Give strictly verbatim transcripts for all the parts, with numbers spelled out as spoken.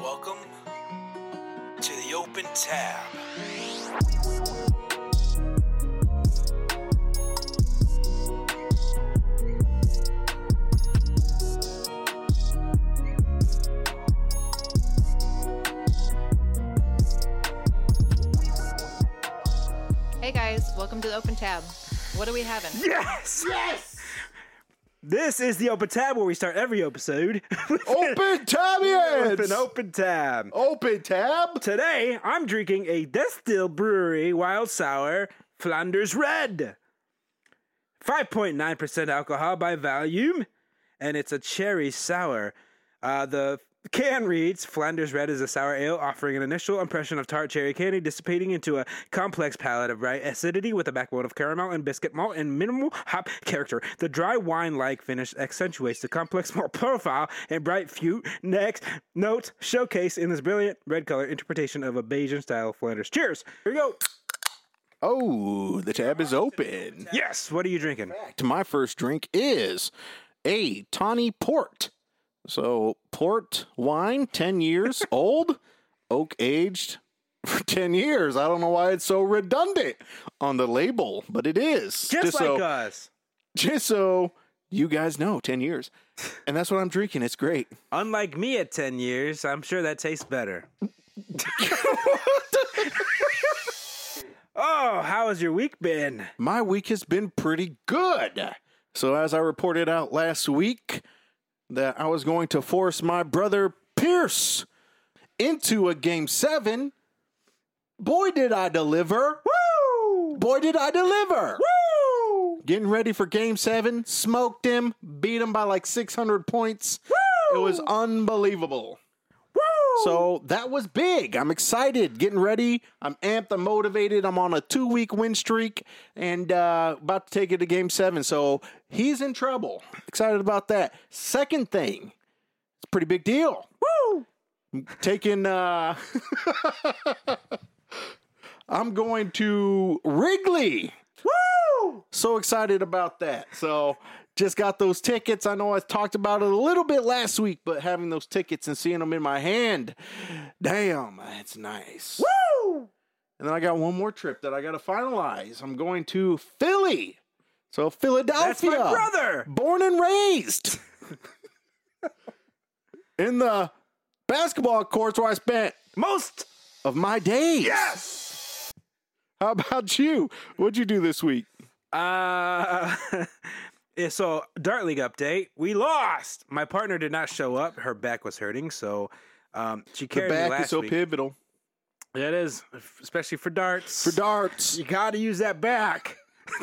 Welcome to the Open Tab. Hey guys, welcome to the Open Tab. What are we having? Yes! Yes! This is the Open Tab where we start every episode with Open Tabians! with an open tab. Open tab? Today, I'm drinking a Distill Brewery Wild Sour Flanders Red. five point nine percent alcohol by volume, and it's a cherry sour. Uh, the can reads, Flanders Red is a sour ale offering an initial impression of tart cherry candy dissipating into a complex palate of bright acidity with a backbone of caramel and biscuit malt and minimal hop character. The dry wine-like finish accentuates the complex malt profile and bright fruit next notes showcased in this brilliant red color interpretation of a Bayesian-style Flanders. Cheers! Here we go! Oh, the tab is open. Yes! What are you drinking? My first drink is a Tawny Port. So, port wine, ten years old, oak aged for ten years. I don't know why it's so redundant on the label, but it is. Just, just like so, us. Just so you guys know, ten years. And that's what I'm drinking. It's great. Unlike me at ten years, I'm sure that tastes better. Oh, how has your week been? My week has been pretty good. So, as I reported out last week, that I was going to force my brother Pierce into a game seven. Boy, did I deliver. Woo! Boy, did I deliver. Woo! Getting ready for game seven. Smoked him. Beat him by like six hundred points. Woo! It was unbelievable. Woo! So that was big. I'm excited. Getting ready. I'm amped. I'm motivated. I'm on a two-week win streak and uh, about to take it to game seven. So he's in trouble. Excited about that. Second thing, it's a pretty big deal. Woo! I'm taking, uh, I'm going to Wrigley. Woo! So excited about that. So just got those tickets. I know I talked about it a little bit last week, but having those tickets and seeing them in my hand, damn, it's nice. Woo! And then I got one more trip that I got to finalize. I'm going to Philly. So Philadelphia. That's my brother. Born and raised. In the basketball courts where I spent Most. of my days. Yes! How about you? What'd you do this week? Uh, yeah, so Dart League update. We lost. My partner did not show up. Her back was hurting, so um, she The carried me back last is so week. pivotal. Yeah, it is, especially for darts. For darts. You got to use that back.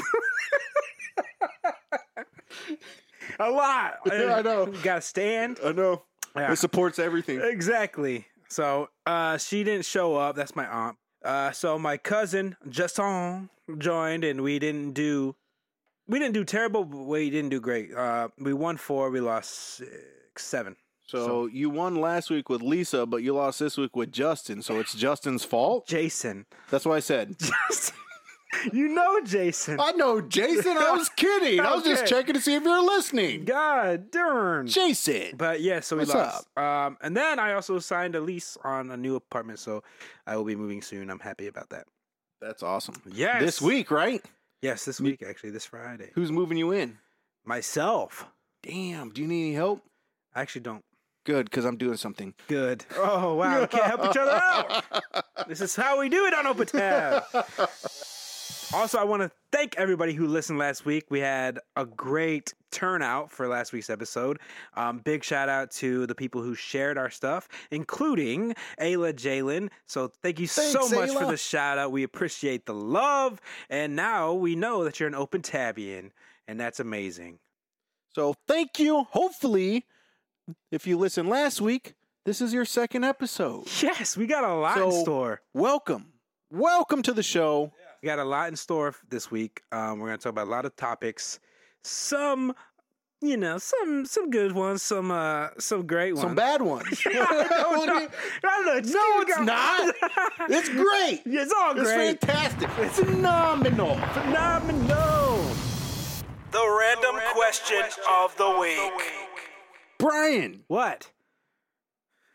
A lot. Yeah, I know. You got to stand. I know. Yeah. It supports everything. Exactly. So uh, she didn't show up. That's my aunt. Uh, so my cousin Justin joined, and we didn't do we didn't do terrible, but we didn't do great. Uh, we won four. We lost six, seven. So, So- you won last week with Lisa, but you lost this week with Justin. So it's Justin's fault? Jason. That's what I said. You know Jason. I know, Jason. I was kidding. I was just Okay. checking to see if you're listening. God darn. Jason. But yeah, so we What's lost. Um, and then I also signed a lease on a new apartment, so I will be moving soon. I'm happy about that. That's awesome. Yes. This week, right? Yes, this week actually, this Friday. Who's moving you in? Myself. Damn. Do you need any help? I actually don't. Good, because I'm doing something. Good. Oh wow, we can't help each other out. This is how we do it on Open Tab. Also, I want to thank everybody who listened last week. We had a great turnout for last week's episode. Um, big shout out to the people who shared our stuff, including Ayla Jalen. So thank you so Thanks, much for Ayla. the shout out. We appreciate the love. And now we know that you're an Open Tabian, and that's amazing. So thank you. Hopefully, if you listened last week, this is your second episode. Yes, we got a lot in So- store. Welcome. Welcome to the show. We got a lot in store f- this week. Um, we're going to talk about a lot of topics. Some, you know, some some good ones, some uh, some great ones. Some bad ones. no, no, no, no, No, it's not. It's great. It's all It's great. fantastic. It's phenomenal. Phenomenal. The random question of the week. Brian, What?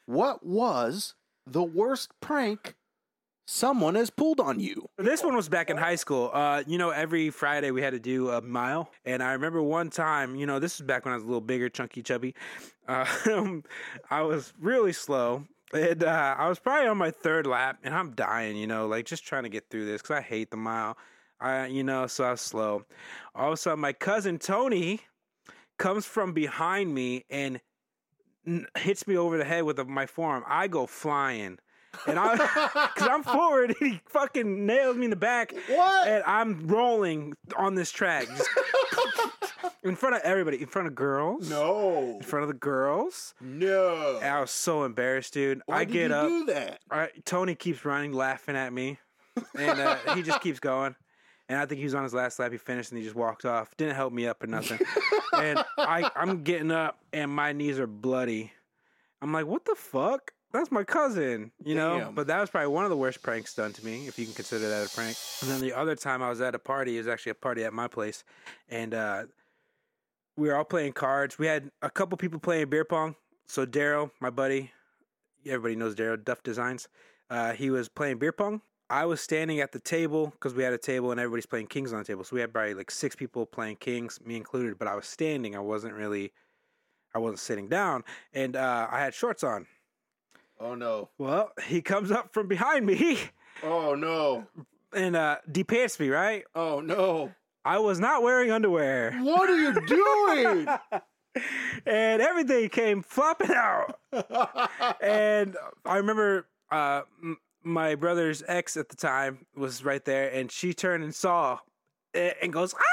what was the worst prank someone has pulled on you? This one was back in high school. Uh, you know, every Friday we had to do a mile. And I remember one time, you know, this was back when I was a little bigger, chunky, chubby. Uh, I was really slow. And uh, I was probably on my third lap, and I'm dying, you know, like just trying to get through this because I hate the mile. I, you know, so I was slow. All of a sudden, my cousin Tony comes from behind me and n- hits me over the head with a, my forearm. I go flying. And I, because I'm forward, he fucking nails me in the back. What? And I'm rolling on this track. Just in front of everybody. In front of girls. No. In front of the girls. No. And I was so embarrassed, dude. Why I did get you up. do that? I, Tony keeps running, laughing at me. And uh, he just keeps going. And I think he was on his last lap. He finished and he just walked off. Didn't help me up or nothing. And I, I'm getting up and my knees are bloody. I'm like, what the fuck? That's my cousin, you know? Damn. But that was probably one of the worst pranks done to me, if you can consider that a prank. And then the other time I was at a party, it was actually a party at my place. And uh, we were all playing cards. We had a couple people playing beer pong. So Daryl, my buddy, everybody knows Daryl, Duff Designs. Uh, he was playing beer pong. I was standing at the table because we had a table and everybody's playing kings on the table. So we had probably like six people playing kings, me included. But I was standing. I wasn't really, I wasn't sitting down. And uh, I had shorts on. Oh, no. Well, he comes up from behind me Oh, no. and uh, de-pants me, right? Oh, no. I was not wearing underwear. What are you doing? And everything came flopping out. And I remember uh, m- my brother's ex at the time was right there, and she turned and saw it and goes, ah!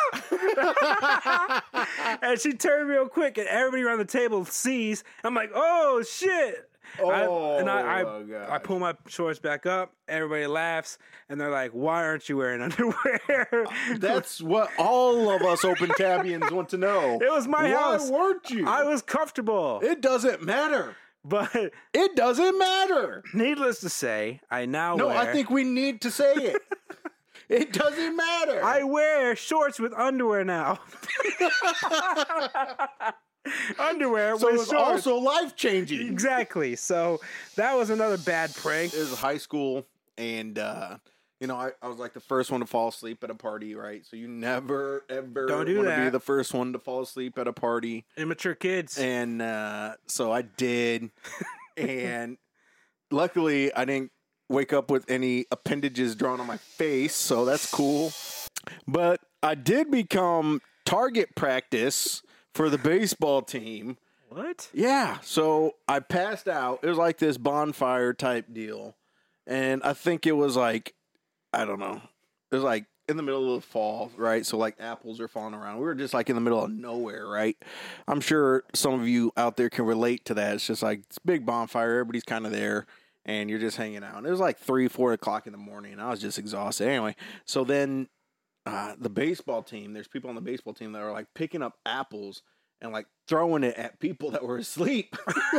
And she turned real quick, and everybody around the table sees. I'm like, oh, shit. Oh, I, and I, I, gosh. I pull my shorts back up. Everybody laughs, and they're like, "Why aren't you wearing underwear?" That's what all of us Open Tabians want to know. It was my Why house. weren't you? I was comfortable, It doesn't matter. but It doesn't matter. needless to say, I now No, wear. I think we need to say it. It doesn't matter. I wear shorts with underwear now. Underwear so with it's shorts. also life changing. Exactly. So that was another bad prank. It was high school, and uh, you know, I, I was like the first one to fall asleep at a party, right? So you never ever Don't do want to be that. the first one to fall asleep at a party. Immature kids. And uh, so I did, and luckily I didn't wake up with any appendages drawn on my face, so that's cool. But I did become target practice for the baseball team. What? Yeah, so I passed out. It was like this bonfire type deal, and I think it was like, I don't know, it was like in the middle of the fall, right? So like apples are falling around. We were just like in the middle of nowhere, right? I'm sure some of you out there can relate to that. It's just like it's a big bonfire. Everybody's kind of there, and you're just hanging out. And it was like three, four o'clock in the morning, and I was just exhausted. Anyway, so then uh, the baseball team, there's people on the baseball team that are like picking up apples and like throwing it at people that were asleep.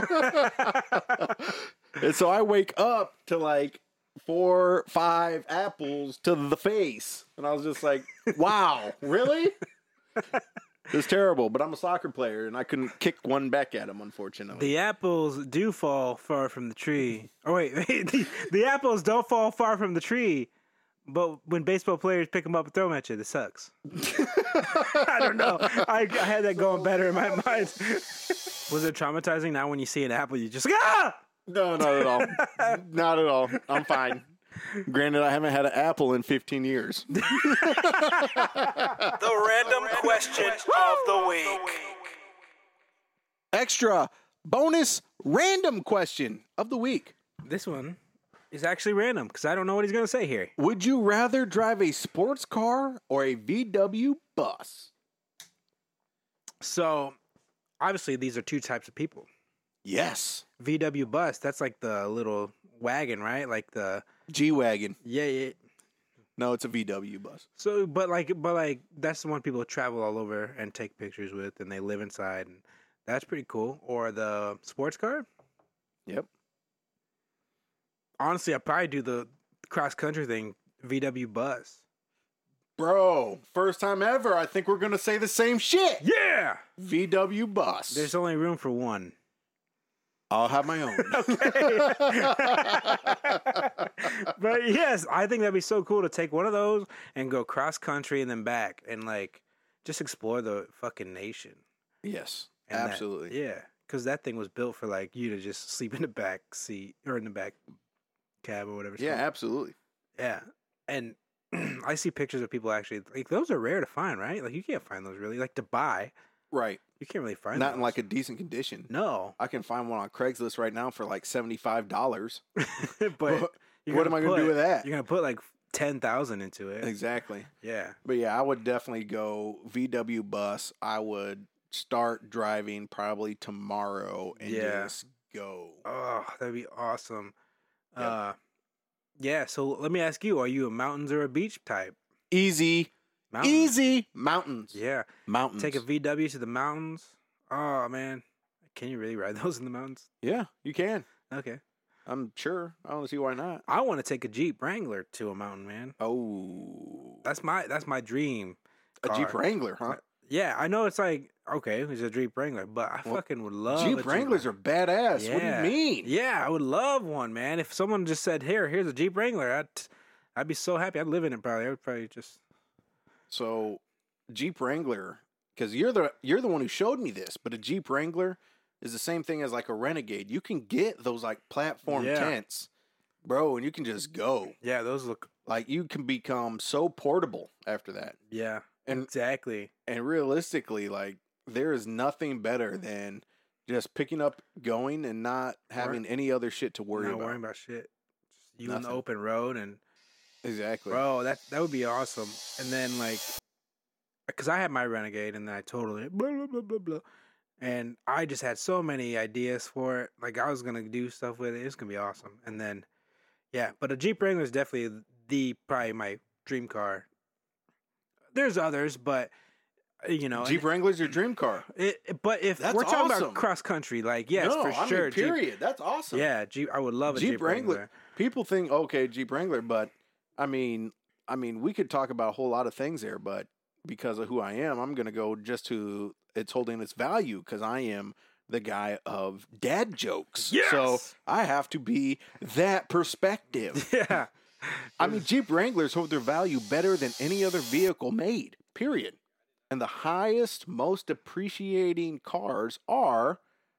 And so I wake up to like four, five apples to the face. And I was just like, wow, really? It's terrible, but I'm a soccer player and I couldn't kick one back at him, unfortunately. The apples do fall far from the tree. Oh, wait. the, the apples don't fall far from the tree. But when baseball players pick them up and throw them at you, this sucks. I don't know. I, I had that going better in my mind. Was it traumatizing? Now when you see an apple, you just like, ah! No, not at all. Not at all. I'm fine. Granted, I haven't had an apple in fifteen years. The random question of the week. Extra bonus random question of the week. This one is actually random because I don't know what he's going to say here. Would you rather drive a sports car or a V W bus? So, obviously, these are two types of people. Yes. V W bus, that's like the little wagon, right? Like the G-Wagon. yeah, yeah. No, it's a V W bus. So, but like, but like, that's the one people travel all over and take pictures with, and they live inside, and that's pretty cool. Or the sports car. Yep. Honestly, I'd probably do the cross country thing, V W bus. Bro, first time ever, I think we're going to say the same shit. Yeah! V W bus. There's only room for one. I'll have my own. But yes, I think that'd be so cool to take one of those and go cross country and then back and like just explore the fucking nation. Yes, And that- absolutely. yeah, because that thing was built for like you to just sleep in the back seat or in the back cab or whatever. it's Yeah, called. absolutely. yeah. And I see pictures of people actually like those are rare to find, right? Like you can't find those really like to buy. Right. You can't really find Not those. in like a decent condition. no. I can find one on Craigslist right now for like seventy-five dollars. but What, you're what am I going to do put- with that? You're gonna put like ten thousand into it. Exactly. Yeah. But yeah, I would definitely go V W bus. I would start driving probably tomorrow and Yeah. just go. Oh, that'd be awesome. Yep. Uh, yeah. So let me ask you: are you a mountains or a beach type? Easy. Mountains. Easy. Mountains. Yeah. Mountains. Take a V W to the mountains. Oh man, can you really ride those in the mountains? Yeah, you can. Okay. I'm sure. I don't see why not. I want to take a Jeep Wrangler to a mountain, man. Oh. That's my that's my dream. A Jeep car. Wrangler, huh? Yeah, I know it's like okay, it's a Jeep Wrangler, but I Well, fucking would love a Jeep Wranglers are badass. What do Yeah. you mean? Yeah, I would love one, man. If someone just said, "Here, here's a Jeep Wrangler," I'd I'd be so happy. I'd live in it probably. I would probably just So, Jeep Wrangler, because you're the you're the one who showed me this, but a Jeep Wrangler is the same thing as like a Renegade. You can get those like platform Yeah. tents, bro, and you can just go. yeah, those look Like you can become so portable after that. yeah, And exactly. and realistically, like there is nothing better than just picking up, going, and not having any other shit to worry Not about. worrying about shit. Just you on the Nothing. open road and Exactly. bro, that that would be awesome. And then like, because I had my Renegade and then I totally blah blah blah blah blah, and I just had so many ideas for it. Like I was gonna do stuff with it. It's gonna be awesome. And then, yeah, but a Jeep Wrangler is definitely the probably my dream car. There's others, but uh, you know, Jeep Wrangler's your dream car. It, it- but if That's we're talking awesome. about cross country, like yes, no, for I sure, mean, Jeep- period. That's awesome. yeah, Jeep. I would love a Jeep, Jeep Wrangler. Wrangler. People think okay, Jeep Wrangler, but I mean, I mean, we could talk about a whole lot of things there, but because of who I am, I'm going to go just to it's holding its value because I am the guy of dad jokes. Yes! So I have to be that perspective. Yeah, I mean, Jeep Wranglers hold their value better than any other vehicle made, period. And the highest, most appreciating cars are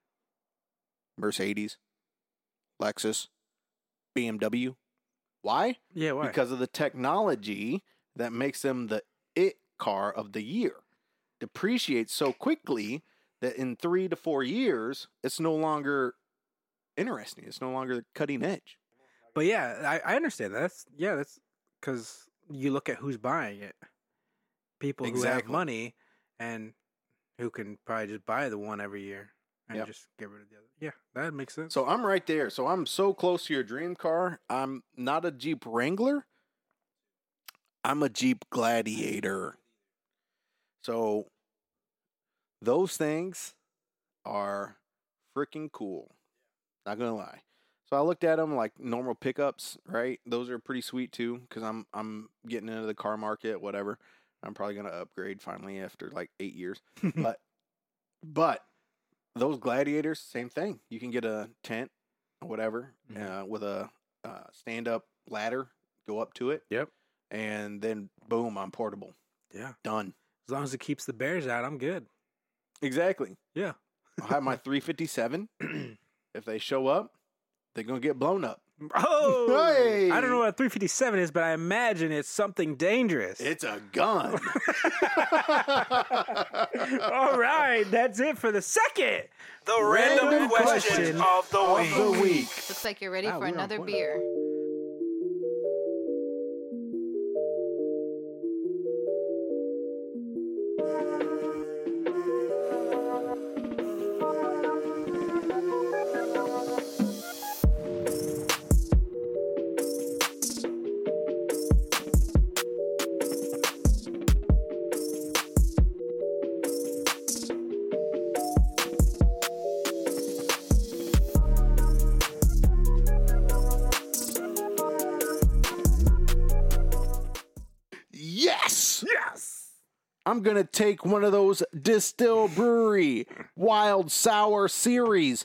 Mercedes, Lexus, B M W. Why? yeah. Why? Because of the technology that makes them the it car of the year. Depreciates so quickly that in three to four years, it's no longer interesting. It's no longer cutting edge. But yeah, I, I understand that. That's yeah, that's because you look at who's buying it. People who have Exactly. money and who can probably just buy the one every year and Yep. just get rid of the other. Yeah, that makes sense. So I'm right there. So I'm so close to your dream car. I'm not a Jeep Wrangler. I'm a Jeep Gladiator. So those things are freaking cool. Not gonna lie. So I looked at them like normal pickups, right? Those are pretty sweet too, because I'm I'm getting into the car market, whatever. I'm probably gonna upgrade finally after like eight years. but but those Gladiators, same thing. You can get a tent or whatever Mhm. uh, with a uh, stand up ladder, go up to it. Yep. And then boom, I'm portable. yeah, Done. as long as it keeps the bears out, I'm good. Exactly. Yeah. I'll have my three fifty-seven. If they show up, they're gonna get blown up. Oh, Hey! I don't know what a three fifty-seven is, but I imagine it's something dangerous. It's a gun. All right, that's it for the second. The random, Random question, question of the of week. the week. Looks like you're ready Wow, for we're on another point. beer. Yes. Yes. I'm gonna take one of those Distill Brewery Wild Sour Series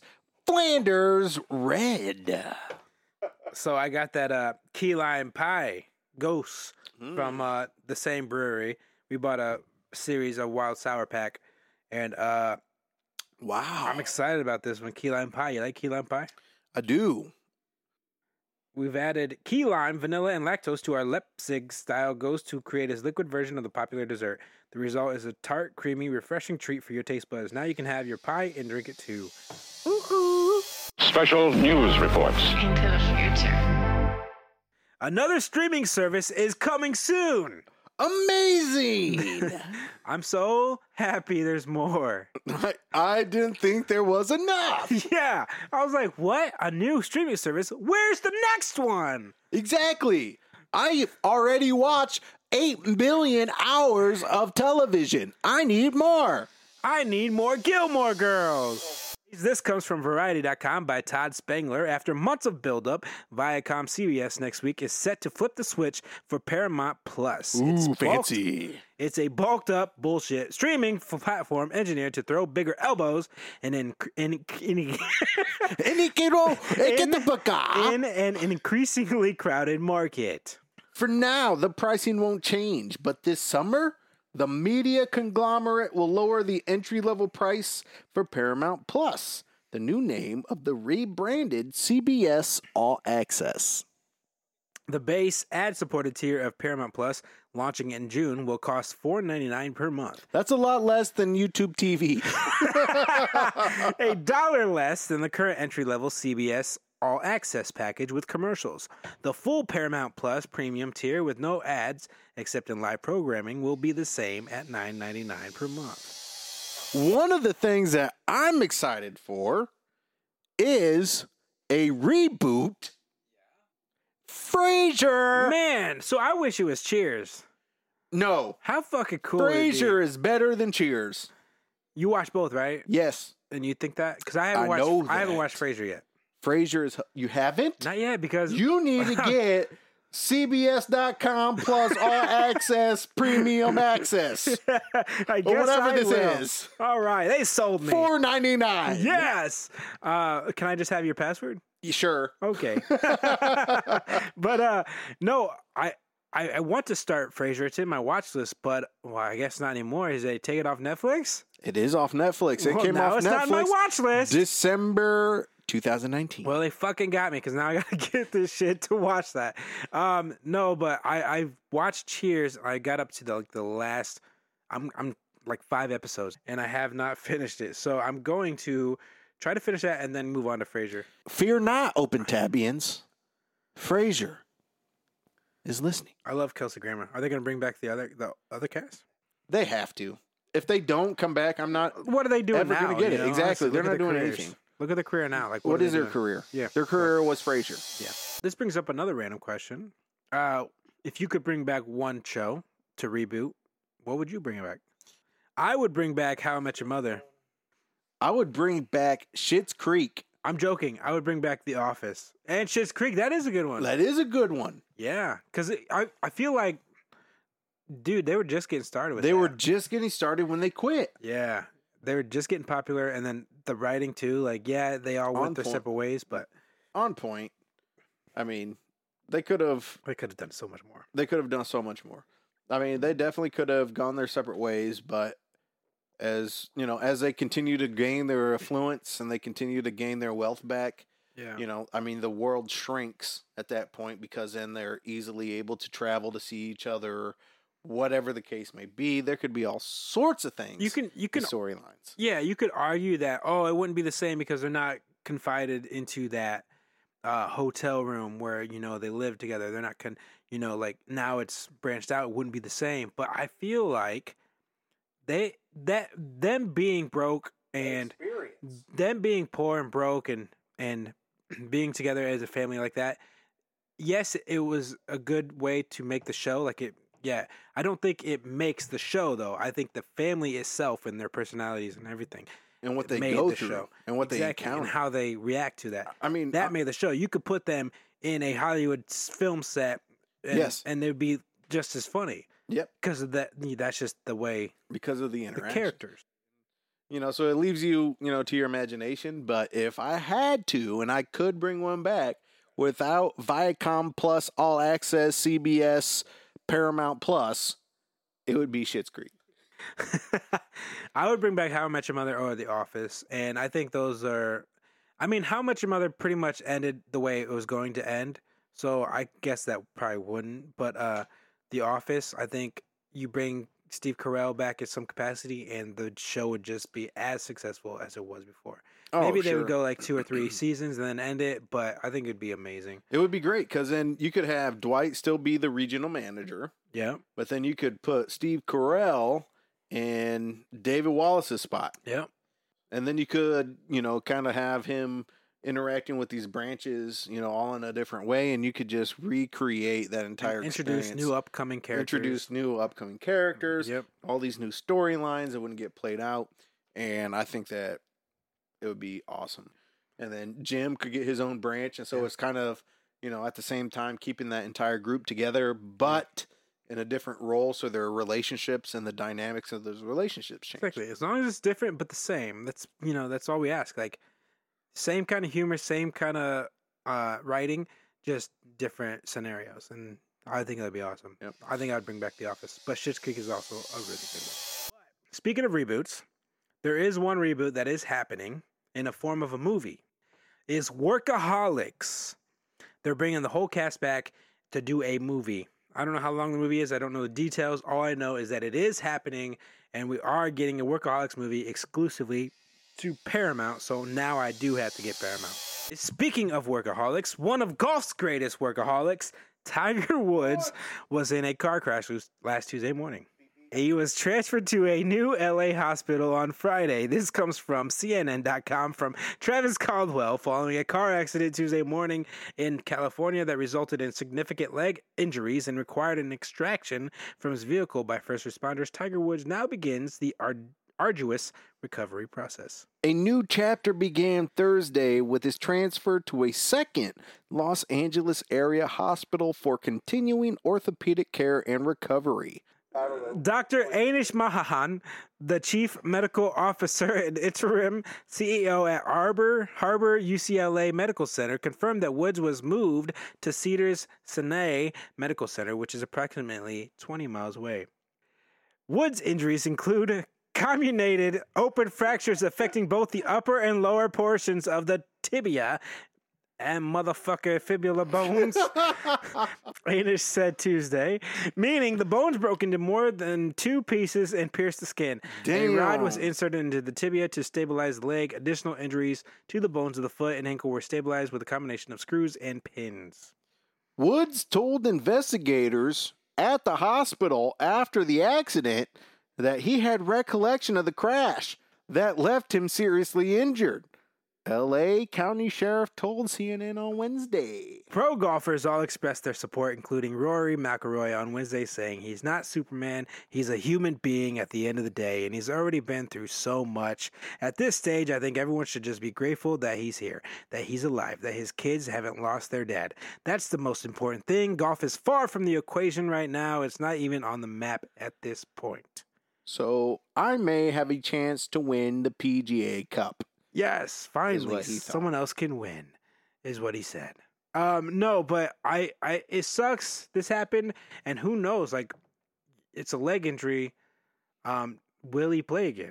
Flanders Red. So I got that uh, key lime pie ghost Mm. from uh, the same brewery. We bought a series of wild sour pack, and uh, Wow. I'm excited about this one. Key lime pie. You like key lime pie? I do. We've added key lime, vanilla, and lactose to our Leipzig style ghost to create his liquid version of the popular dessert. The result is a tart, creamy, refreshing treat for your taste buds. Now you can have your pie and drink it too. Woo-hoo. Special news reports. Into the future. Another streaming service is coming soon. Amazing. I'm so happy there's more. I, I didn't think there was enough. Yeah. I was like, what? A new streaming service? Where's the next one? Exactly. I already watched eight million hours of television. I need more. I need more Gilmore Girls. This comes from Variety dot com by Todd Spangler. After months of buildup, Viacom C B S next week is set to flip the switch for Paramount Plus. Ooh, bulked- fancy. It's a bulked up bullshit streaming f- platform engineered to throw bigger elbows and in, in, in, in, Get the book off. in an increasingly crowded market. For now, the pricing won't change, but this summer, the media conglomerate will lower the entry-level price for Paramount Plus, the new name of the rebranded C B S All Access. The base ad-supported tier of Paramount Plus, launching in June, will cost four dollars and ninety-nine cents per month. That's a lot less than YouTube T V. A dollar less than the current entry-level C B S All Access package with commercials. The full Paramount Plus premium tier with no ads, except in live programming, will be the same at nine dollars and ninety-nine cents per month. One of the things that I'm excited for is a reboot. Frasier. Man, so I wish it was Cheers. No. How fucking cool would it be? Frasier is better than Cheers. You watch both, right? Yes. And you think that? Because I haven't I watched. know I haven't that. watched Frasier yet. Frasier is. You haven't? Not yet, because You need to get C B S dot com plus all access premium access. I guess whatever I this will. is. All right, they sold me. four ninety-nine. Yes. Uh, can I just have your password? You sure? Okay. But uh, no, I, I I want to start Frasier. It's in my watch list, but well, I guess not anymore. Is they take it off Netflix? It is off Netflix. It Well, came now off it's Netflix not in my watch list. December twenty nineteen. Well, they fucking got me because now I gotta get this shit to watch that. Um, no, but I I watched Cheers. I got up to the like the last. I'm I'm like five episodes, and I have not finished it. So I'm going to try to finish that and then move on to Frasier. Fear not, Open Tabians. Frasier is listening. I love Kelsey Grammer. Are they gonna bring back the other the other cast? They have to. If they don't come back, I'm not. What are they doing Ever now? gonna get you it. know? Exactly. Look They're at not the doing careers. anything. Look at the career now. Like, what, What are is they their doing? career? Yeah. Their career was Frasier. Yeah. This brings up another random question. Uh, if you could bring back one show to reboot, what would you bring back? I would bring back How I Met Your Mother. I would bring back Schitt's Creek. I'm joking. I would bring back The Office and Schitt's Creek. That is a good one. That is a good one. Yeah, because I I feel like, dude, they were just getting started with. They that. were just getting started when they quit. Yeah, they were just getting popular, and then the writing too. Like, yeah, they all On went their point. separate ways, but On point. I mean, they could have they could have done so much more. they could have done so much more. I mean, they definitely could have gone their separate ways, but as you know, as they continue to gain their affluence and they continue to gain their wealth back, Yeah, you know, I mean, the world shrinks at that point because then they're easily able to travel to see each other, whatever the case may be. There could be all sorts of things. you can you can storylines. Yeah, you could argue that, oh, it wouldn't be the same because they're not confided into that uh, hotel room where, you know, they live together. They're not, con- you know, like now it's branched out. It wouldn't be the same. But I feel like they, that, them being broke and them being poor and broke and, and being together as a family like that, yes, it was a good way to make the show. Like it, yeah, I don't think it makes the show though. I think the family itself and their personalities and everything And what they made go the through show. and what exactly, they and encounter. how they react to that. I mean, That I- made the show. You could put them in a Hollywood s- film set, and, Yes. and they'd be just as funny Yep, because of that. That's just the way because of the the interaction. characters. You know, so it leaves you, you know, to your imagination. But if I had to, and I could bring one back without Viacom Plus, All Access, C B S, Paramount Plus, it would be Schitt's Creek. I would bring back How I Met Your Mother or The Office, and I think those are. I mean, How I Met Your Mother pretty much ended the way it was going to end, so I guess that probably wouldn't. But uh, The Office, I think you bring Steve Carell back in some capacity, and the show would just be as successful as it was before. Oh, Maybe they sure. would go like two or three seasons and then end it, but I think it'd be amazing. It would be great because then you could have Dwight still be the regional manager, Yeah, but then you could put Steve Carell in David Wallace's spot. yeah. And then you could, you know, kind of have him interacting with these branches, you know, all in a different way, and you could just recreate that entire Introduce experience. new upcoming characters. Introduce new upcoming characters. Yep. All these new storylines that wouldn't get played out, and I think that it would be awesome. And then Jim could get his own branch, and so Yeah. it's kind of, you know, at the same time keeping that entire group together, but in a different role, so their relationships and the dynamics of those relationships change. Exactly. As long as it's different but the same. That's you know, that's all we ask. Like same kind of humor, same kind of uh, writing, just different scenarios. And I think that'd be awesome. Yep. I think I'd bring back The Office. But Schitt's Creek is also a really good one. Speaking of reboots, there is one reboot that is happening in a form of a movie. Is Workaholics. They're bringing the whole cast back to do a movie. I don't know how long the movie is. I don't know the details. All I know is that it is happening, and we are getting a Workaholics movie exclusively to Paramount, so now I do have to get Paramount. Speaking of workaholics, one of golf's greatest workaholics, Tiger Woods, was in a car crash last Tuesday morning. He was transferred to a new L A hospital on Friday. This comes from C N N dot com from Travis Caldwell following a car accident Tuesday morning in California that resulted in significant leg injuries and required an extraction from his vehicle by first responders. Tiger Woods now begins the ard- arduous recovery process. A new chapter began Thursday with his transfer to a second Los Angeles area hospital for continuing orthopedic care and recovery. Doctor Anish Mahahan, the chief medical officer and interim C E O at Arbor Harbor U C L A Medical Center, confirmed that Woods was moved to Cedars-Sinai Medical Center, which is approximately twenty miles away. Woods' injuries include comminuted open fractures affecting both the upper and lower portions of the tibia and motherfucker fibula bones, Anish said Tuesday, meaning the bones broke into more than two pieces and pierced the skin. Damn. A rod was inserted into the tibia to stabilize the leg. Additional injuries to the bones of the foot and ankle were stabilized with a combination of screws and pins. Woods told investigators at the hospital after the accident that he had recollection of the crash that left him seriously injured. L A County Sheriff told C N N on Wednesday. Pro golfers all expressed their support, including Rory McIlroy on Wednesday, saying he's not Superman, he's a human being at the end of the day, and he's already been through so much. At this stage, I think everyone should just be grateful that he's here, that he's alive, that his kids haven't lost their dad. That's the most important thing. Golf is far from the equation right now. It's not even on the map at this point. So I may have a chance to win the P G A Cup. Yes, finally, what he thought. someone else can win, is what he said. Um, no, but I, I, it sucks this happened, and who knows? Like, it's a leg injury. Um, will he play again?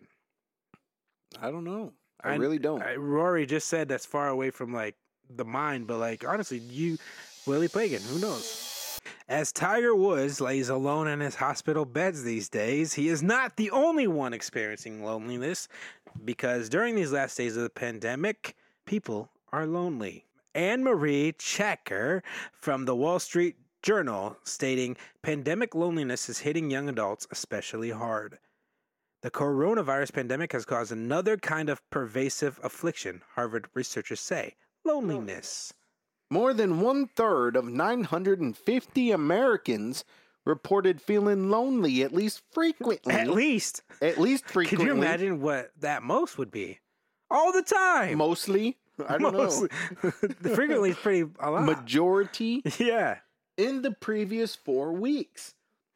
I don't know. I, I really don't. I, Rory just said that's far away from like the mind, but like honestly, you will he play again? Who knows? As Tiger Woods lays alone in his hospital beds these days, he is not the only one experiencing loneliness, because during these last days of the pandemic, people are lonely. Anne-Marie Checker from the Wall Street Journal stating, pandemic loneliness is hitting young adults especially hard. The coronavirus pandemic has caused another kind of pervasive affliction, Harvard researchers say, loneliness. More than one-third of nine hundred fifty Americans reported feeling lonely at least frequently. At least. At least frequently. Could you imagine what that most would be? All the time. Mostly. I don't Mostly. know. Frequently is pretty a lot. Majority. Yeah. In the previous four weeks.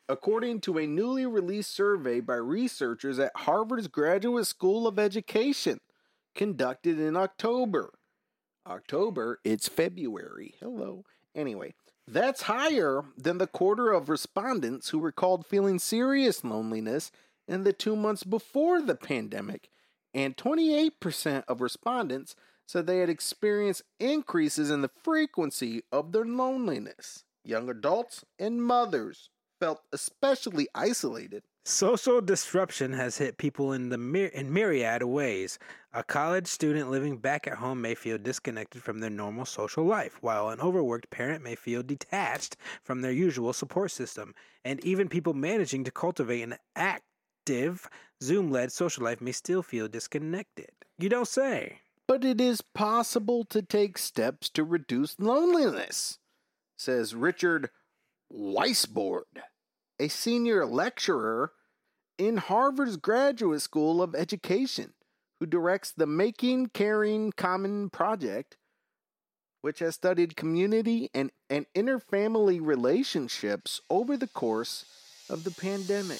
according to a newly released survey by researchers at Harvard's Graduate School of Education, conducted in October. October, it's February. Hello. Anyway, that's higher than the quarter of respondents who recalled feeling serious loneliness in the two months before the pandemic, and twenty-eight percent of respondents said they had experienced increases in the frequency of their loneliness. Young adults and mothers felt especially isolated. Social disruption has hit people in the myr- in myriad ways. A college student living back at home may feel disconnected from their normal social life, while an overworked parent may feel detached from their usual support system. And even people managing to cultivate an active Zoom-led social life may still feel disconnected. You don't say. But it is possible to take steps to reduce loneliness, says Richard Weisbord, a senior lecturer in Harvard's Graduate School of Education, who directs the Making Caring Common project, which has studied community and, and interfamily relationships over the course of the pandemic.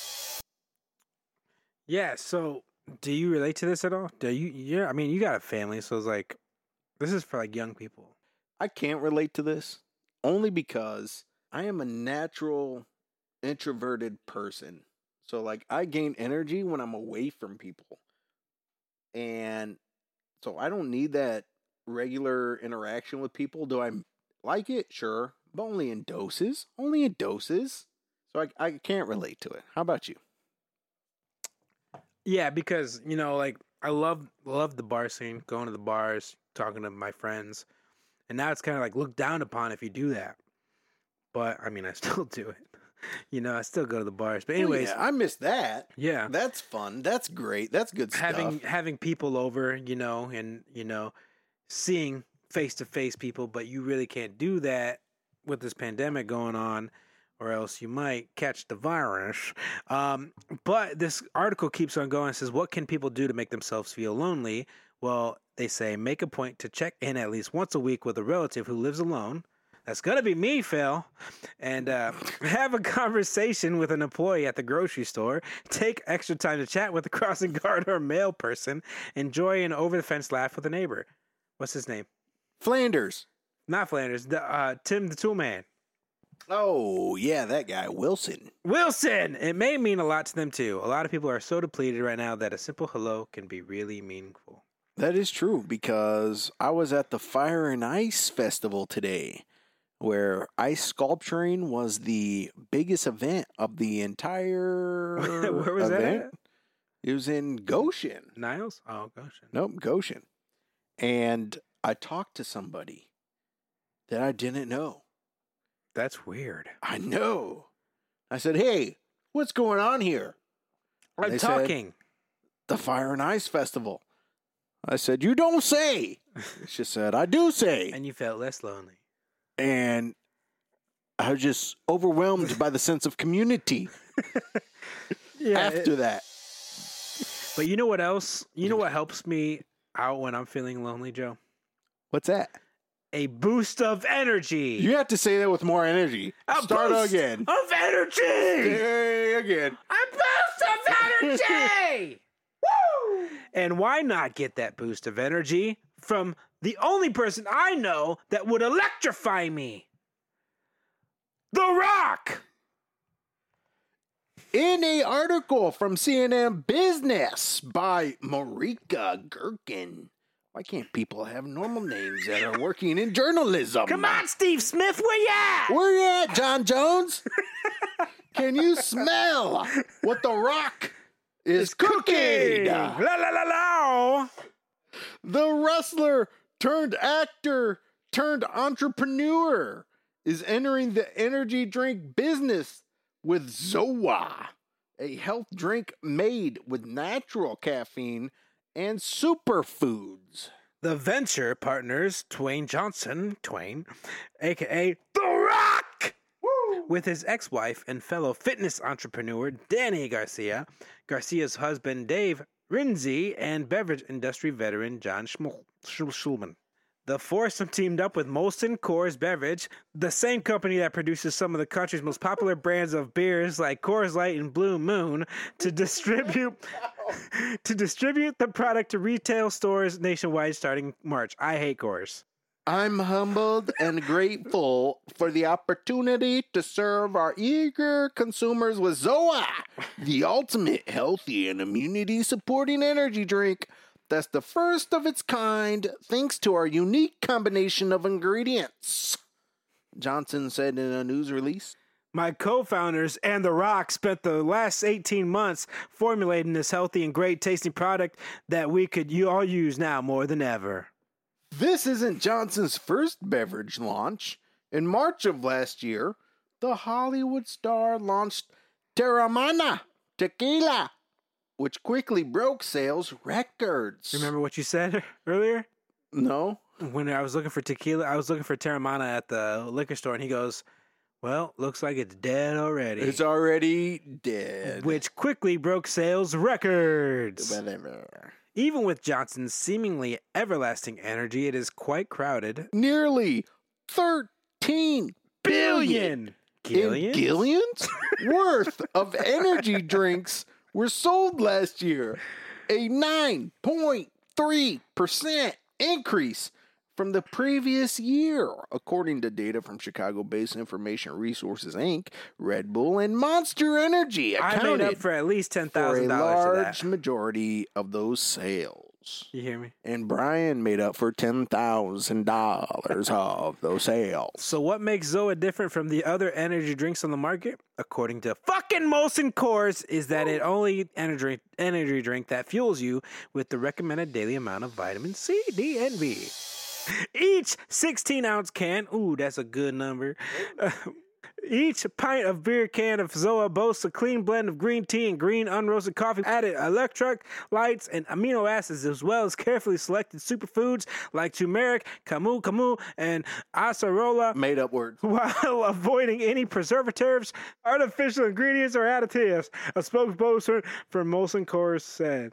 Yeah, so do you relate to this at all? Do you? Yeah, I mean, you got a family, so it's like, this is for like young people. I can't relate to this only because I am a natural introverted person. So like I gain energy when I'm away from people. And so I don't need that regular interaction with people. Do I like it? Sure. But only in doses. Only in doses. So I, I can't relate to it. How about you? Yeah, because, you know, like I love love the bar scene, going to the bars, talking to my friends. And now it's kind of like looked down upon if you do that. But I mean, I still do it. You know, I still go to the bars. But anyways, oh, yeah, I miss that. Yeah. That's fun. That's great. That's good having, stuff. Having people over, you know, and, you know, seeing face-to-face people, but you really can't do that with this pandemic going on, or else you might catch the virus. Um, but this article keeps on going and says, what can people do to make themselves feel lonely? Well, they say, make a point to check in at least once a week with a relative who lives alone. That's going to be me, Phil. And uh, have a conversation with an employee at the grocery store. Take extra time to chat with a crossing guard or mail person. Enjoy an over-the-fence laugh with a neighbor. What's his name? Flanders. Not Flanders. The, uh, Tim the Toolman. Oh, yeah, that guy, Wilson. Wilson! It may mean a lot to them, too. A lot of people are so depleted right now that a simple hello can be really meaningful. That is true, because I was at the Fire and Ice Festival today, where ice sculpturing was the biggest event of the entire Where was event. that at? It was in Goshen. Niles? Oh, Goshen. Nope, Goshen. And I talked to somebody that I didn't know. That's weird. I know. I said, hey, what's going on here? I'm They talking. said, the Fire and Ice Festival. I said, you don't say. She said, I do say. And you felt less lonely. And I was just overwhelmed by the sense of community Yeah. after it- that. But you know what else? You know what helps me out when I'm feeling lonely, Joe? What's that? A boost of energy. You have to say that with more energy. A Start boost again. of energy. Hey, again. A boost of energy. Woo! And why not get that boost of energy from the only person I know that would electrify me? The Rock. In a article from C N N Business by Marika Gherkin. Why can't people have normal names that are working in journalism? Come on, Steve Smith, where you at? Where you at, John Jones? Can you smell what The Rock is cooking? La la la la. The wrestler turned actor turned entrepreneur is entering the energy drink business with Zoa, a health drink made with natural caffeine and superfoods. The venture partners Dwayne Johnson, Twain, aka The Rock, Woo! With his ex-wife and fellow fitness entrepreneur Danny Garcia, Garcia's husband Dave Rinzi, and beverage industry veteran John Schmul- Schulman. The foursome teamed up with Molson Coors Beverage, the same company that produces some of the country's most popular brands of beers like Coors Light and Blue Moon, to distribute to distribute the product to retail stores nationwide starting March. I hate Coors. I'm humbled and grateful for the opportunity to serve our eager consumers with Zoa, the ultimate healthy and immunity-supporting energy drink. That's the first of its kind, thanks to our unique combination of ingredients, Johnson said in a news release. My co-founders and The Rock spent the last eighteen months formulating this healthy and great tasting product that we could you all use now more than ever. This isn't Johnson's first beverage launch. In March of last year, the Hollywood star launched Terramana Tequila, which quickly broke sales records. Remember what you said earlier? No. When I was looking for tequila, I was looking for Terramana at the liquor store, and he goes, well, looks like it's dead already. It's already dead. Which quickly broke sales records. Whatever. Even with Johnson's seemingly everlasting energy, it is quite crowded. Nearly thirteen billion Gillians? Gillians worth of energy drinks were sold last year, a nine point three percent increase from the previous year, according to data from Chicago-based Information Resources, Incorporated. Red Bull and Monster Energy accounted I made up for at least ten for a thousand dollars of large that. majority of those sales. You hear me? And Brian made up for ten thousand dollars of those sales. So what makes Zoa different from the other energy drinks on the market? According to fucking Molson Coors, is that it only energy energy drink that fuels you with the recommended daily amount of vitamin C, D, and B. Each sixteen ounce can, ooh, that's a good number. Uh, each pint of beer can of Zoa boasts a clean blend of green tea and green unroasted coffee, added electrolytes and amino acids, as well as carefully selected superfoods like turmeric, camu camu, and acerola, Made up words. while avoiding any preservatives, artificial ingredients, or additives. A spokesperson for Molson Coors said.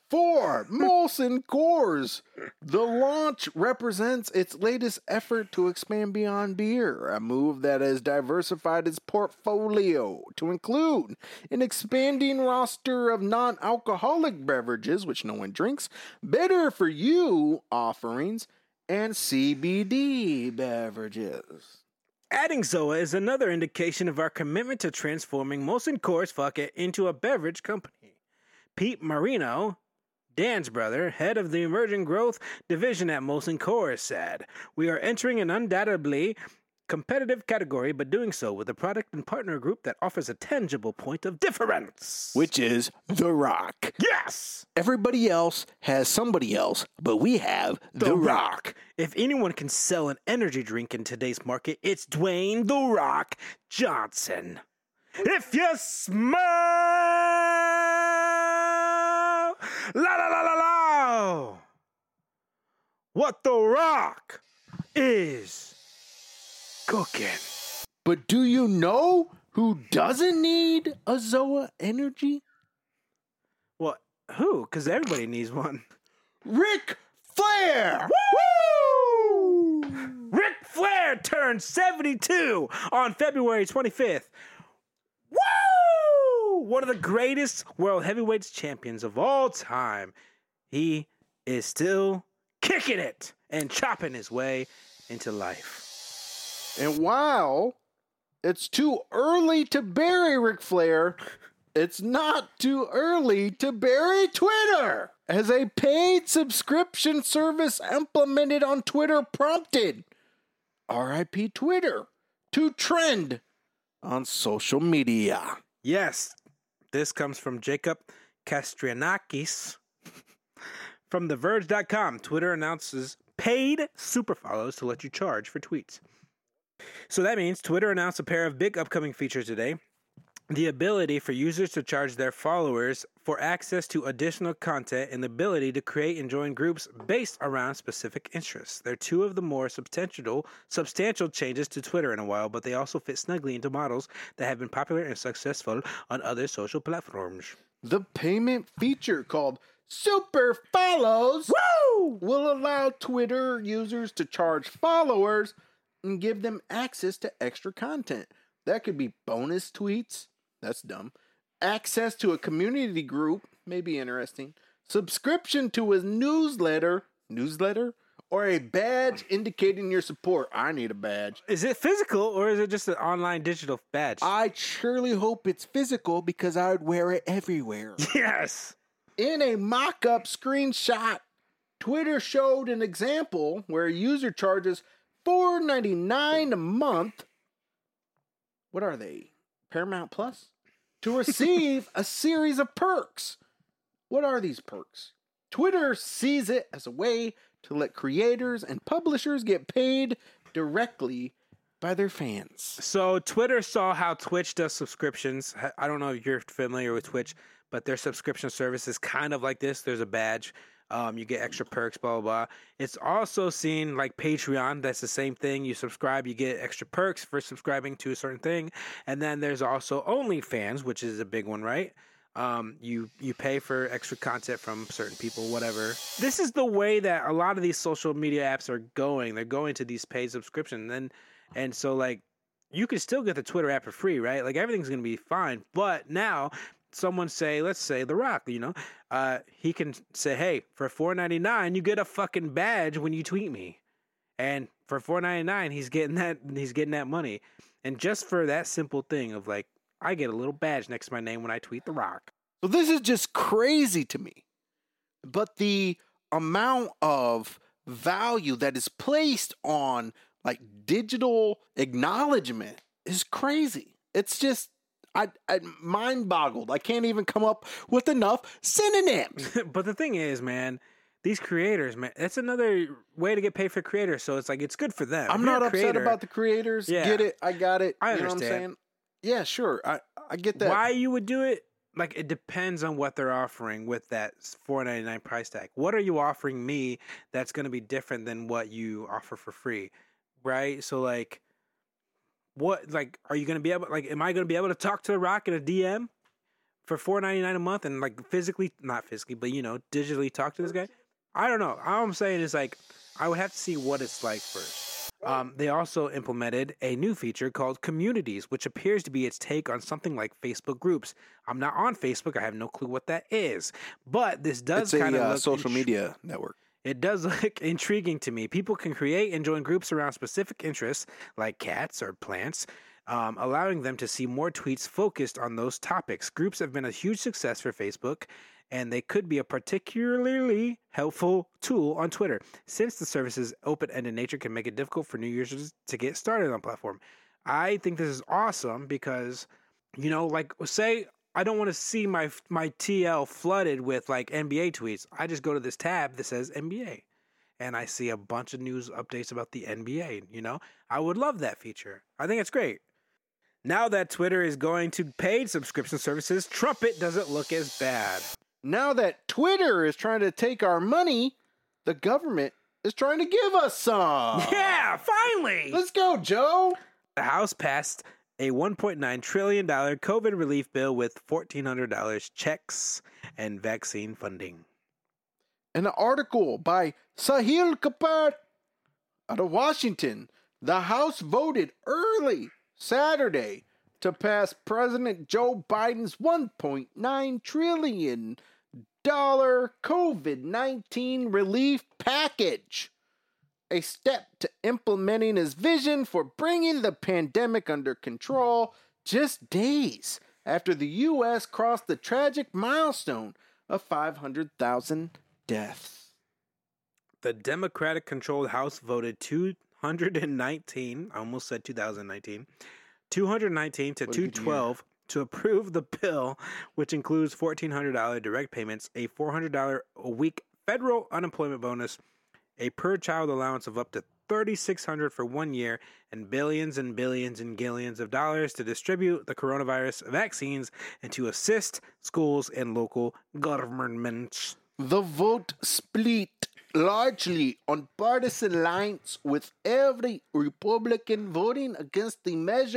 For Molson Coors, the launch represents its latest effort to expand beyond beer, a move that has diversified its portfolio to include an expanding roster of non-alcoholic beverages, which no one drinks, better for you offerings, and C B D beverages. Adding Zoa is another indication of our commitment to transforming Molson Coors Fuck It into a beverage company. Pete Marino, Dan's brother, head of the emerging growth division at Molson Coors, said, we are entering an undoubtedly competitive category, but doing so with a product and partner group that offers a tangible point of difference. Which is The Rock. Yes! Everybody else has somebody else, but we have The, Rock. If anyone can sell an energy drink in today's market, it's Dwayne The Rock Johnson. If you smile, la la la la la, what The Rock is cooking. But do you know who doesn't need a Zoa Energy? Well, who? Because everybody needs one. Ric Flair! Woo! Ric Flair turned seventy-two on February twenty-fifth. Woo! One of the greatest world heavyweights champions of all time. He is still kicking it and chopping his way into life. And while it's too early to bury Ric Flair, it's not too early to bury Twitter, as a paid subscription service implemented on Twitter prompted R I P Twitter to trend on social media. Yes, this comes from Jacob Kastrianakis from The Verge dot com. Twitter announces paid super follows to let you charge for tweets. So that means Twitter announced a pair of big upcoming features today. The ability for users to charge their followers for access to additional content and the ability to create and join groups based around specific interests. They're two of the more substantial substantial changes to Twitter in a while, but they also fit snugly into models that have been popular and successful on other social platforms. The payment feature called super follows Woo! will allow Twitter users to charge followers and give them access to extra content. That could be bonus tweets. That's dumb. Access to a community group. May be interesting. Subscription to a newsletter. Newsletter? Or a badge indicating your support. I need a badge. Is it physical or is it just an online digital badge? I surely hope it's physical because I would wear it everywhere. Yes. In a mock-up screenshot, Twitter showed an example where a user charges four dollars and ninety-nine cents a month. What are they? Paramount Plus? To receive a series of perks. What are these perks? Twitter sees it as a way to let creators and publishers get paid directly by their fans. So Twitter saw how Twitch does subscriptions. I don't know if you're familiar with Twitch, but their subscription service is kind of like this. There's a badge. Um, you get extra perks, blah, blah, blah. It's also seen like Patreon. That's the same thing. You subscribe, you get extra perks for subscribing to a certain thing. And then there's also OnlyFans, which is a big one, right? Um, you you pay for extra content from certain people, whatever. This is the way that a lot of these social media apps are going. They're going to these paid subscriptions. And, and so, like, you can still get the Twitter app for free, right? Like, everything's going to be fine. But now, someone say, let's say The Rock, you know, uh, he can say, hey, for four dollars and ninety-nine cents, you get a fucking badge when you tweet me. And for four dollars and ninety-nine cents, he's getting that, he's getting that money. And just for that simple thing of, like, I get a little badge next to my name when I tweet The Rock. So this is just crazy to me. But the amount of value that is placed on like digital acknowledgement is crazy. It's just I, I mind boggled. I can't even come up with enough synonyms. But the thing is, man, these creators, man, that's another way to get paid for creators. So it's like it's good for them. I'm If you're not a upset creator, about the creators. Yeah. Get it? I got it. I You know what I'm understand. saying? Yeah, sure. I, I get that. Why you would do it? Like, it depends on what they're offering with that four dollars and ninety-nine cents price tag. What are you offering me that's going to be different than what you offer for free, right? So, like, what, like, are you going to be able, like, am I going to be able to talk to The Rock in a D M for four dollars and ninety-nine cents a month and, like, physically, not physically, but, you know, digitally talk to this guy? I don't know. All I'm saying is, like, I would have to see what it's like first. Um, they also implemented a new feature called Communities, which appears to be its take on something like Facebook groups. I'm not on Facebook. I have no clue what that is. But this does It's kind a of uh, look social intri- media network. It does look intriguing to me. People can create and join groups around specific interests like cats or plants, um, allowing them to see more tweets focused on those topics. Groups have been a huge success for Facebook, and they could be a particularly helpful tool on Twitter, since the service's open-ended nature can make it difficult for new users to get started on the platform. I think this is awesome because, you know, like, say I don't want to see my my T L flooded with, like, N B A tweets. I just go to this tab that says N B A, and I see a bunch of news updates about the N B A, you know? I would love that feature. I think it's great. Now that Twitter is going to paid subscription services, Trumpet doesn't look as bad. Now that Twitter is trying to take our money, the government is trying to give us some. Yeah, finally! Let's go, Joe. The House passed a one point nine trillion dollars COVID relief bill with fourteen hundred dollars checks and vaccine funding. An article by Sahil Kapoor out of Washington. The House voted early Saturday to pass President Joe Biden's one point nine trillion dollars COVID nineteen relief package, a step to implementing his vision for bringing the pandemic under control just days after the U S crossed the tragic milestone of five hundred thousand deaths. The Democratic-controlled House voted two hundred nineteen, I almost said two thousand nineteen, two hundred nineteen to What a two good twelve to approve the bill, which includes fourteen hundred dollars direct payments, a four hundred dollars a week federal unemployment bonus, a per-child allowance of up to three thousand six hundred dollars for one year, and billions and billions and gillions of dollars to distribute the coronavirus vaccines and to assist schools and local governments. The vote split largely on partisan lines, with every Republican voting against the measure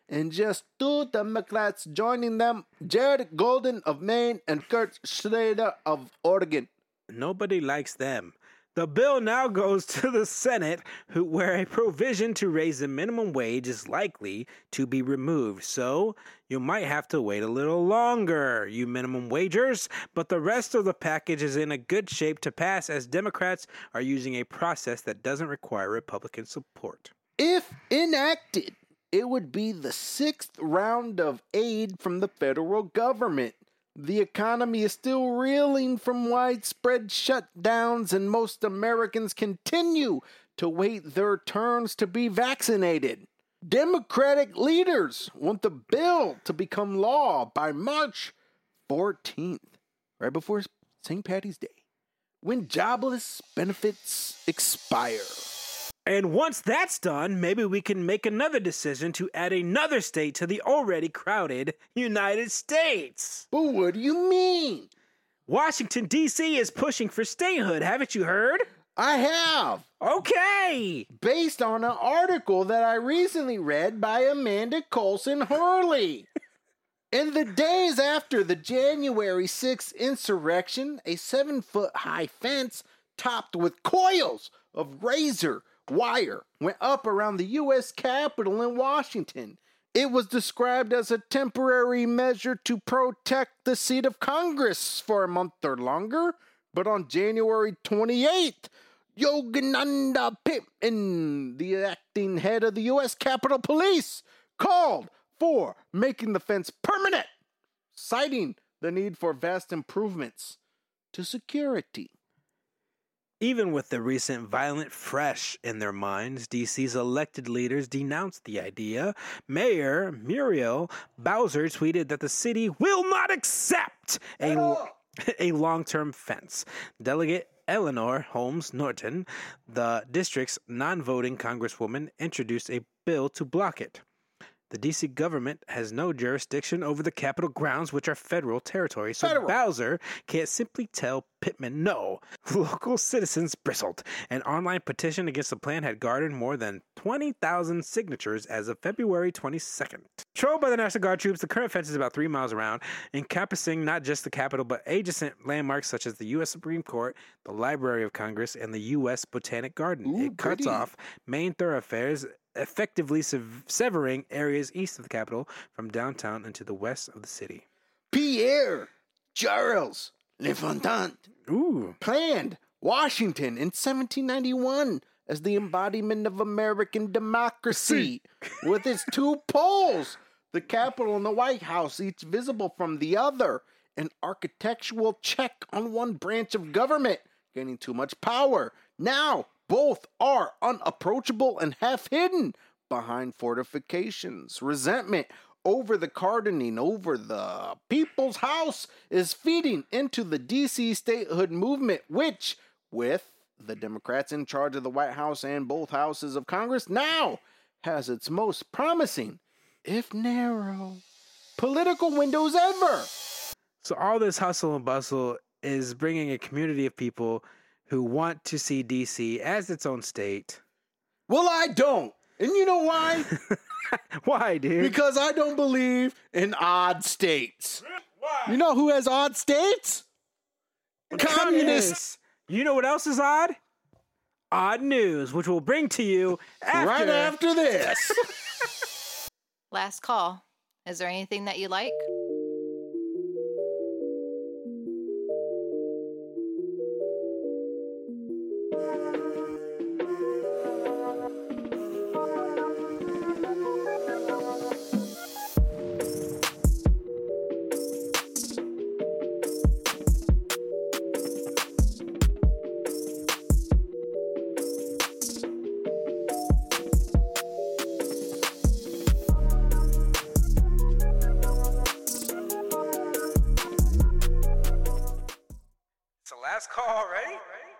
and just two Democrats joining them, Jared Golden of Maine and Kurt Schrader of Oregon. Nobody likes them. The bill now goes to the Senate, who, where a provision to raise the minimum wage is likely to be removed. So you might have to wait a little longer, you minimum wagers. But the rest of the package is in a good shape to pass, as Democrats are using a process that doesn't require Republican support. If enacted, it would be the sixth round of aid from the federal government. The economy is still reeling from widespread shutdowns, and most Americans continue to wait their turns to be vaccinated. Democratic leaders want the bill to become law by March fourteenth, right before Saint Patty's Day, when jobless benefits expire. And once that's done, maybe we can make another decision to add another state to the already crowded United States. But what do you mean? Washington, D C is pushing for statehood, haven't you heard? I have. Okay. Based on an article that I recently read by Amanda Colson Hurley. In the days after the January sixth insurrection, a seven-foot-high fence topped with coils of razor wire went up around the U S Capitol in Washington. It was described as a temporary measure to protect the seat of Congress for a month or longer, but on January twenty-eighth, Yogananda Pittman, the acting head of the U S Capitol Police, called for making the fence permanent, citing the need for vast improvements to security. Even with the recent violent fresh in their minds, D C's elected leaders denounced the idea. Mayor Muriel Bowser tweeted that the city will not accept a, a long-term fence. Delegate Eleanor Holmes Norton, the district's non-voting congresswoman, introduced a bill to block it. The D C government has no jurisdiction over the Capitol grounds, which are federal territory, so Federal. Bowser can't simply tell Pittman no. Local citizens bristled. An online petition against the plan had garnered more than twenty thousand signatures as of February twenty-second. Patrolled by the National Guard troops, the current fence is about three miles around, encompassing not just the Capitol, but adjacent landmarks such as the U S Supreme Court, the Library of Congress, and the U S Botanic Garden. Ooh, it cuts pretty. off main thoroughfares, effectively sev- severing areas east of the Capitol from downtown into the west of the city. Pierre Charles L'Enfant Ooh. planned Washington in seventeen ninety-one as the embodiment of American democracy, with its two poles, the Capitol and the White House, each visible from the other, an architectural check on one branch of government, gaining too much power. Now, both are unapproachable and half hidden behind fortifications. Resentment over the cardoning, over the People's House, is feeding into the D C statehood movement, which, with the Democrats in charge of the White House and both houses of Congress, now has its most promising, if narrow, political windows ever. So all this hustle and bustle is bringing a community of people who want to see D C as its own state. Well, I don't. And you know why? Why, dude? Because I don't believe in odd states. Why? You know who has odd states? Communists. You know what else is odd? Odd news, which we'll bring to you after. Right after this. Last call. Is there anything that you like? Last call, ready?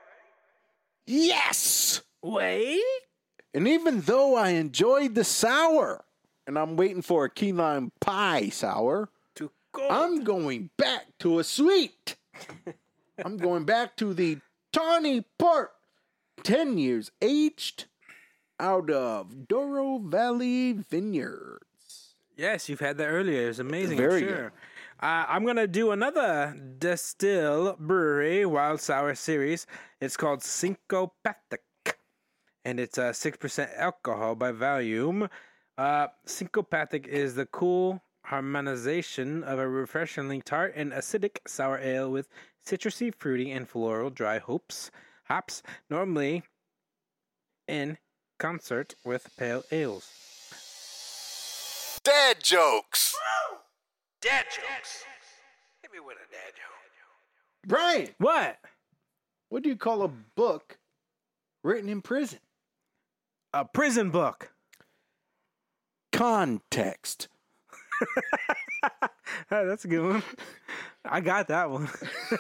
Yes! Wait. And even though I enjoyed the sour, and I'm waiting for a key lime pie sour, To go. I'm going back to a sweet. I'm going back to the Tawny Port, ten years aged, out of Doro Valley Vineyards. Yes, you've had that earlier. It was amazing. Very I'm sure. Uh, I'm going to do another Distill Brewery Wild Sour series. It's called Syncopathic, and it's uh, six percent alcohol by volume. Uh, Syncopathic is the cool harmonization of a refreshingly tart and acidic sour ale with citrusy, fruity, and floral dry hops, hops, normally in concert with pale ales. Dad jokes. Dad jokes. Hit me with a dad joke. Brian, What? what do you call a book written in prison? A prison book. Context. Oh, that's a good one. I got that one.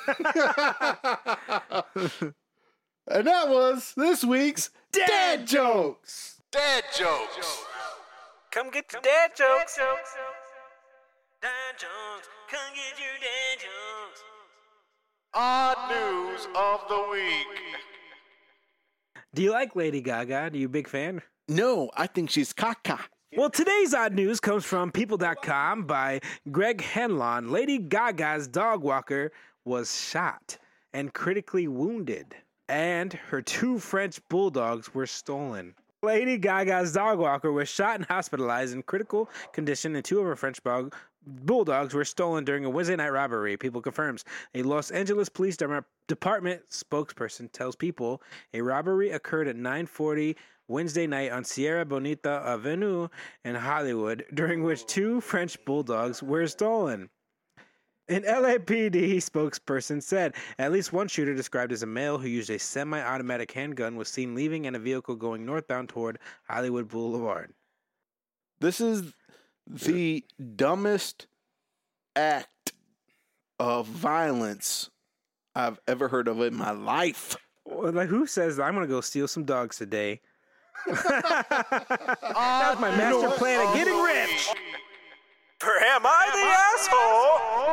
And that was this week's Dad Jokes. Dad jokes. Come get your dad jokes. Dad jokes. Come get your dad jokes. Odd news of the week. Do you like Lady Gaga? Are you a big fan? No, I think she's caca. Well, today's odd news comes from people dot com by Greg Henlon. Lady Gaga's dog walker was shot and critically wounded, and her two French bulldogs were stolen. Lady Gaga's dog walker was shot and hospitalized in critical condition, and two of her French bug- bulldogs were stolen during a Wednesday night robbery, People confirms. A Los Angeles Police Department spokesperson tells People a robbery occurred at nine forty Wednesday night on Sierra Bonita Avenue in Hollywood, during which two French bulldogs were stolen. An L A P D spokesperson said at least one shooter, described as a male who used a semi-automatic handgun, was seen leaving in a vehicle going northbound toward Hollywood Boulevard. This is the dumbest act of violence I've ever heard of in my life. Well, like, who says I'm going to go steal some dogs today? That's my master plan of getting rich. For am I the asshole?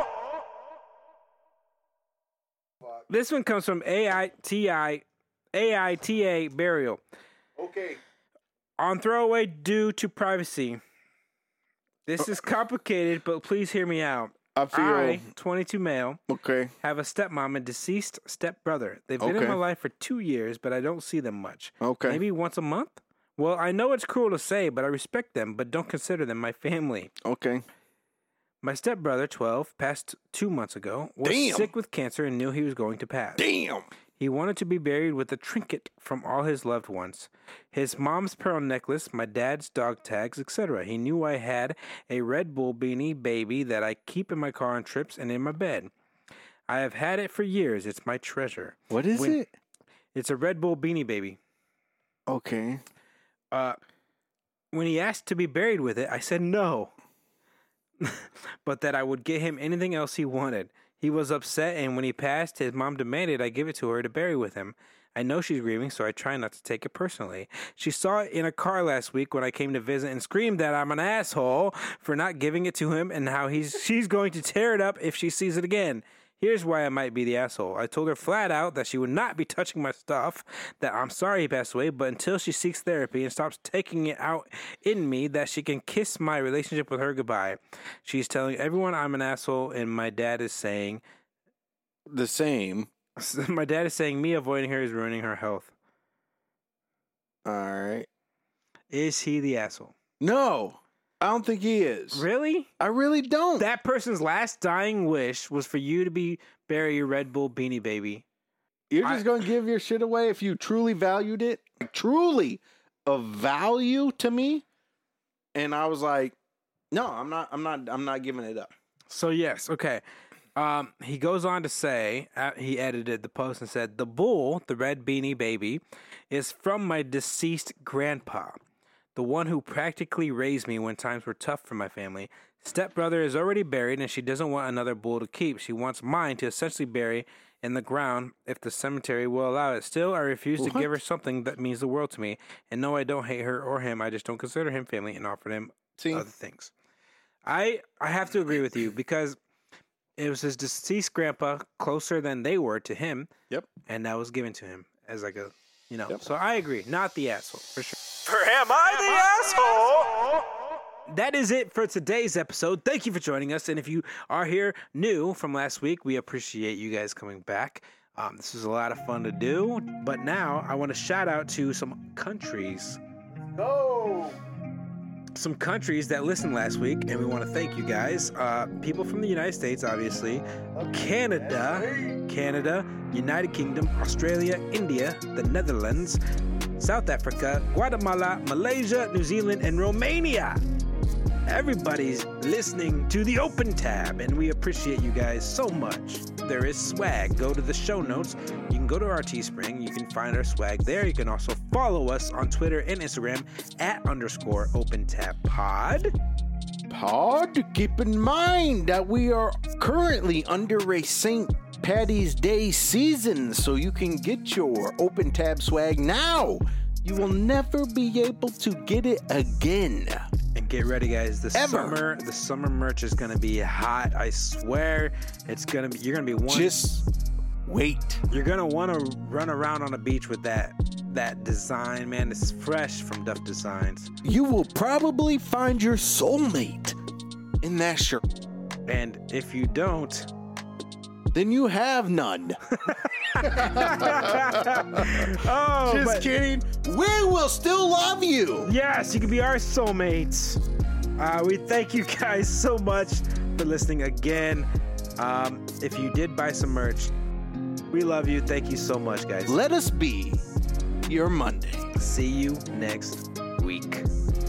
This one comes from A I T I A I T A Burial. Okay. On throwaway due to privacy. This is complicated, but please hear me out. I feel I, twenty-two male, okay. have a stepmom and deceased stepbrother. They've been Okay. in my life for two years, but I don't see them much. Okay. Maybe once a month? Well, I know it's cruel to say, but I respect them, but don't consider them my family. Okay. My stepbrother, twelve, passed two months ago, was Damn. sick with cancer and knew he was going to pass. Damn. He wanted to be buried with a trinket from all his loved ones. His mom's pearl necklace, my dad's dog tags, et cetera. He knew I had a Red Bull beanie baby that I keep in my car on trips and in my bed. I have had it for years. It's my treasure. What is When- it? It's a Red Bull beanie baby. Okay. Uh, when he asked to be buried with it, I said no. But that I would get him anything else he wanted. He was upset, and when he passed, his mom demanded I give it to her to bury with him. I know she's grieving, so I try not to take it personally. She saw it in a car last week when I came to visit and screamed that I'm an asshole for not giving it to him and how he's she's going to tear it up if she sees it again. Here's why I might be the asshole. I told her flat out that she would not be touching my stuff, that I'm sorry he passed away, but until she seeks therapy and stops taking it out in me, that she can kiss my relationship with her goodbye. She's telling everyone I'm an asshole, and my dad is saying... The same. My dad is saying me avoiding her is ruining her health. All right. Is he the asshole? No, I don't think he is. Really? I really don't. That person's last dying wish was for you to be bury your Red Bull beanie baby. You're just I- going to give your shit away if you truly valued it, truly of value to me. And I was like, no, I'm not, I'm not, I'm not giving it up. So yes, okay. Um, he goes on to say, uh, he edited the post and said, the bull, the red beanie baby, is from my deceased grandpa, the one who practically raised me when times were tough for my family. Stepbrother is already buried, and she doesn't want another bull to keep. She wants mine to essentially bury in the ground if the cemetery will allow it. Still, I refuse to What? give her something that means the world to me. And no, I don't hate her or him. I just don't consider him family and offer him See? other things. I I have to agree with you because it was his deceased grandpa, closer than they were to him. Yep. And that was given to him as like a, you know. Yep. So I agree. Not the asshole, for sure. For am I the asshole? that is it for today's episode. Thank you for joining us. And if you are here new from last week, we appreciate you guys coming back. Um, this was a lot of fun to do. But now I want to shout out to some countries. Go! Some countries that listened last week, and we want to thank you guys. Uh, people from the United States, obviously. Canada, Canada, United Kingdom, Australia, India, the Netherlands, South Africa, Guatemala, Malaysia, New Zealand, and Romania. Everybody's listening to the Open Tab, and we appreciate you guys so much. There is swag. Go to the show notes. You can go to our Teespring. You can find our swag there. You can also follow us on Twitter and Instagram at underscore Open Tab Pod. Pod, keep in mind that we are currently under a Saint Patty's Day season, so you can get your Open Tab swag now. You will never be able to get it again. And get ready, guys. The Ever. summer, the summer merch is gonna be hot. I swear, it's gonna be. You're gonna be one. Just wait. You're gonna want to run around on the beach with that that design, man. It's fresh from Duff Designs. You will probably find your soulmate in that shirt. And if you don't, Then you have none. oh, Just but- kidding. We will still love you. Yes, you can be our soulmates. Uh, we thank you guys so much for listening again. Um, if you did buy some merch, we love you. Thank you so much, guys. Let us be your Monday. See you next week.